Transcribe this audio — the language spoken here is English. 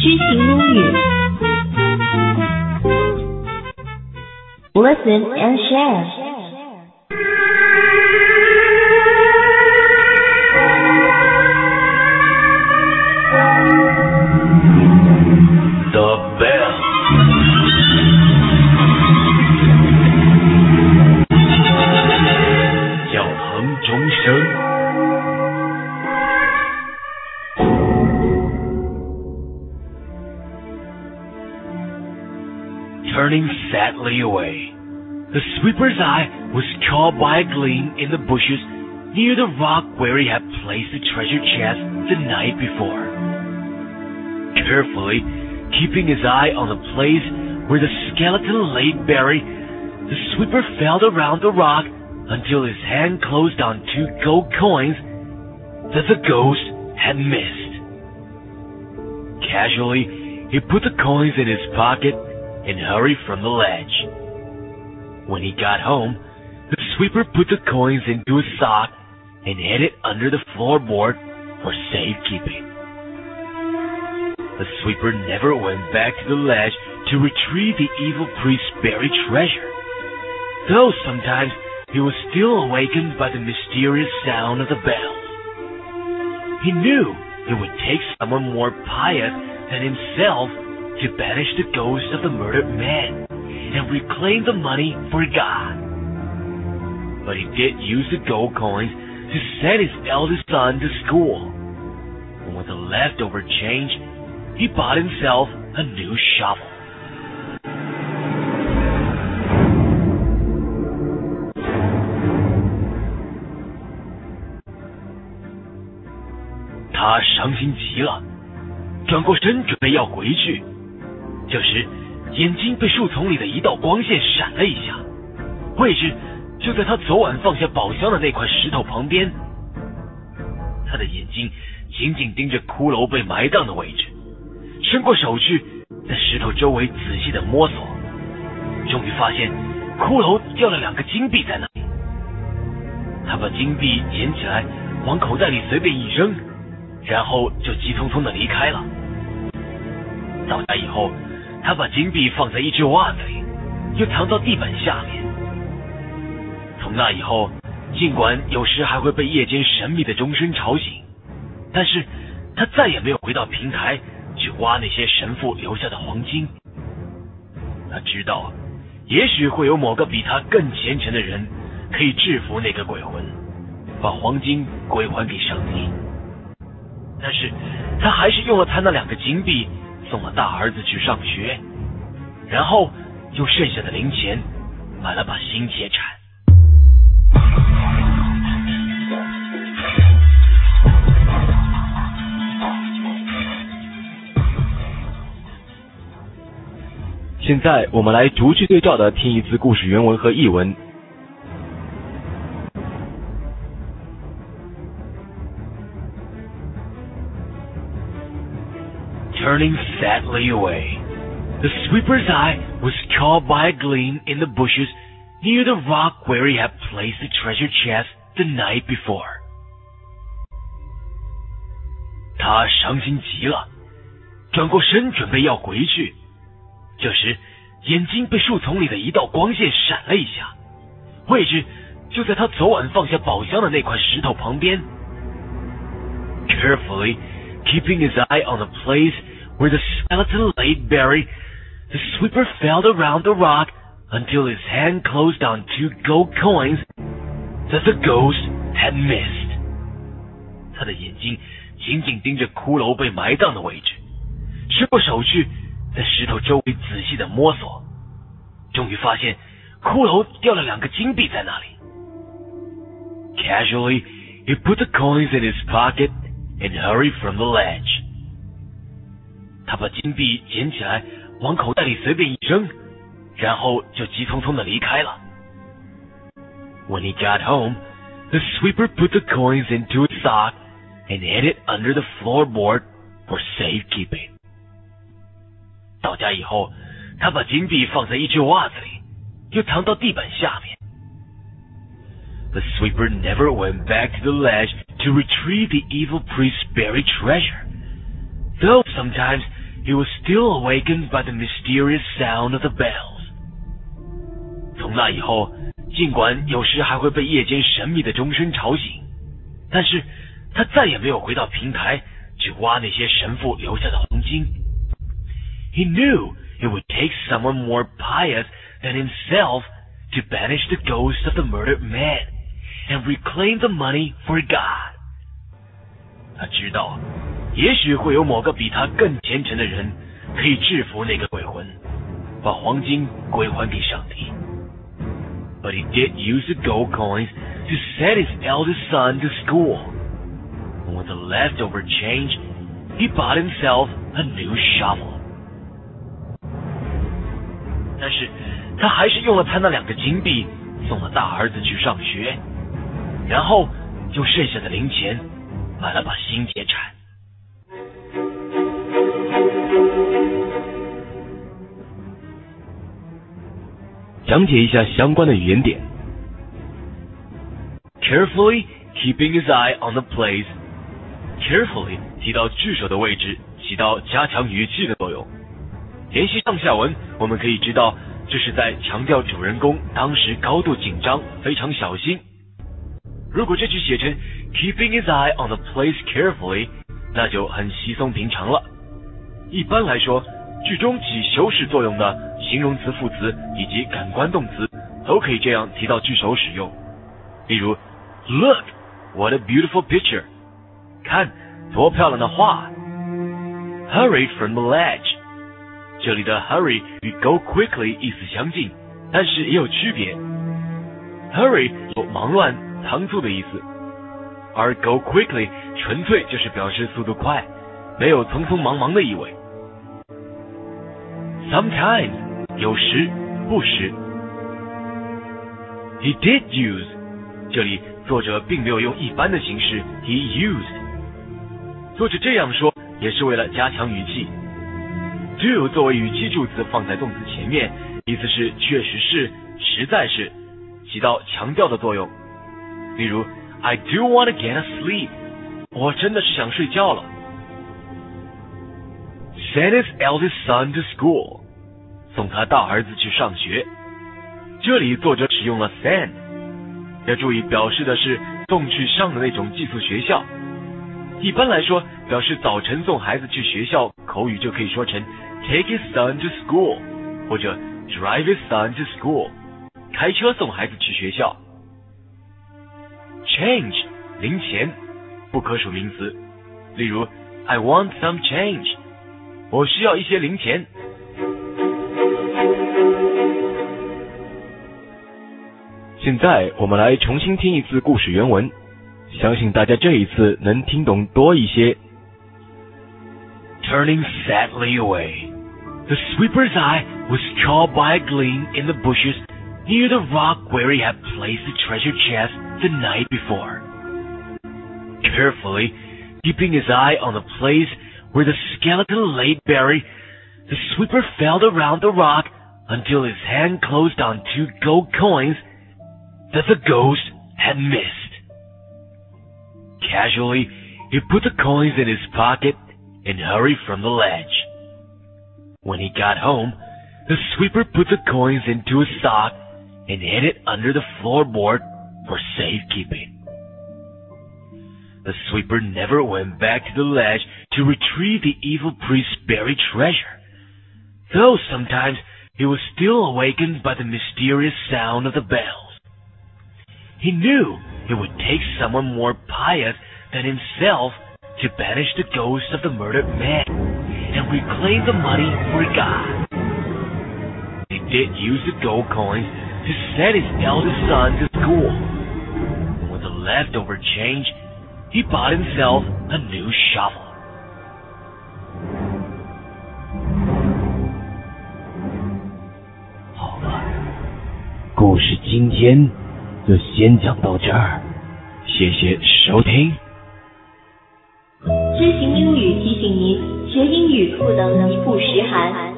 区行母语 Listen and share. The Bell. Turning sadly away, the sweeper's eye was caught by a gleam in the bushes near the rock where he had placed the treasure chest the night before. Carefully keeping his eye on the place where the skeleton lay buried, the sweeper felt around the rock until his hand closed on 2 gold coins that the ghost had missed. Casually, he put the coins in his pocket and hurried from the ledge. When he got home, the sweeper put the coins into his sock and hid it under the floorboard for safekeeping. The sweeper never went back to the ledge to retrieve the evil priest's buried treasure, though sometimes he was still awakened by the mysterious sound of the bells. He knew it would take someone more pious than himself to banish the ghost of the murdered man and reclaim the money for God. But he did use the gold coins to send his eldest son to school. And with the leftover change, he bought himself a new shovel.他伤心极了，转过身准备要回去。这时，眼睛被树丛里的一道光线闪了一下，位置就在他昨晚放下宝箱的那块石头旁边。他的眼睛紧紧盯着骷髅被埋葬的位置，伸过手去，在石头周围仔细地摸索，终于发现骷髅掉了2个金币在那里。他把金币捡起来，往口袋里随便一扔，然后就急匆匆地离开了。到家以后，他把金币放在一只袜子里，又藏到地板下面。从那以后，尽管有时还会被夜间神秘的钟声吵醒，但是他再也没有回到平台去挖那些神父留下的黄金。他知道，也许会有某个比他更虔诚的人可以制服那个鬼魂，把黄金归还给上帝。但是他还是用了他那2个金币送了大儿子去上学，然后用剩下的零钱买了把新铁铲。 现在我们来逐句对照的听一次故事原文和译文。 Turning sadly away, the sweeper's eye was caught by a gleam in the bushes near the rock where he had placed the treasure chest the night before. 他伤心极了，转过身准备要回去。这时，眼睛被树丛里的一道光线闪了一下，位置就在他昨晚放下宝箱的那块石头旁边。Carefully keeping his eye on the place where the skeleton lay buried, the sweeper felt around the rock until his hand closed on 2 gold coins that the ghost had missed. 他的眼睛紧紧盯着骷髅被埋葬的位置，伸过手去，在石头周围仔细地摸索，终于发现骷髅掉了2个金币在那里。Casually, he put the coins in his pocket and hurried from the ledge. 他把金币捡起来，往口袋里随便一扔，然后就急匆匆地离开了。When he got home, the sweeper put the coins into his sock and hid it under the floorboard for safekeeping. 到家以后，他把金币放在一只袜子里，又藏到地板下面。The sweeper never went back to the ledge to retrieve the evil priest's buried treasure, though sometimes he was still awakened by the mysterious sound of the bells. 从那以后，尽管有时还会被夜间神秘的钟声吵醒，但是他再也没有回到平台去挖那些神父留下的黄金。He knew it would take someone more pious than himself to banish the ghost of the murdered man and reclaim the money for God. 他知道，也许会有某个比他更虔诚的人可以制服那个鬼魂，把黄金归还给上帝。But he did use the gold coins to send his eldest son to school. And with the leftover change, he bought himself a new shovel. 但是他还是用了他那2个金币送了大儿子去上学，然后用剩下的零钱买了把新铁铲。 讲解一下相关的语言点。 Carefully keeping his eye on the place. Carefully 提到句首的位置，起到加强语气的作用。联系上下文，我们可以知道这是在强调主人公当时高度紧张，非常小心。如果这句写成 keeping his eye on the place carefully， 那就很稀松平常了。一般来说，句中起修饰作用的形容词、副词以及感官动词都可以这样提到句首使用。例如 Look, what a beautiful picture. 看，多漂亮的画。Hurry from the ledge. 这里的 hurry 与 go quickly 意思相近，但是也有区别。Hurry 有忙乱、仓促的意思，而 go quickly 纯粹就是表示速度快，没有匆匆忙忙的意味。Sometimes 有时不时。He did use 这里作者并没有用一般的形式 he used， 作者这样说也是为了加强语气。do 作为语气助词放在动词前面，意思是确实是、实在是，起到强调的作用。例如 I do want to get asleep， 我真的是想睡觉了。Send his eldest son to school， 送他大儿子去上学。这里作者使用了 send， 要注意表示的是送去上的那种寄宿学校。一般来说，表示早晨送孩子去学校，口语就可以说成 take his son to school， 或者 drive his son to school， 开车送孩子去学校。Change 零钱，不可数名词。例如 I want some change， 我需要一些零钱。 现在我们来重新听一次故事原文，相信大家这一次能听懂多一些。 Turning sadly away, the sweeper's eye was caught by a gleam in the bushes near the rock where he had placed the treasure chest the night before. Carefully keeping his eye on the place where the skeleton lay buried, the sweeper felt around the rock until his hand closed on 2 gold coins that the ghost had missed. Casually, he put the coins in his pocket and hurried from the ledge. When he got home, the sweeper put the coins into a sock and hid it under the floorboard for safekeeping. The sweeper never went back to the ledge to retrieve the evil priest's buried treasure, though sometimes he was still awakened by the mysterious sound of the bells. He knew it would take someone more pious than himself to banish the ghost of the murdered man and reclaim the money for God. He did use the gold coins to send his eldest son to school, and with the leftover change, he bought himself a new shovel. 好了，故事今天就先讲到这儿，谢谢收听。 知行英语提醒您，学英语不能一步十寒。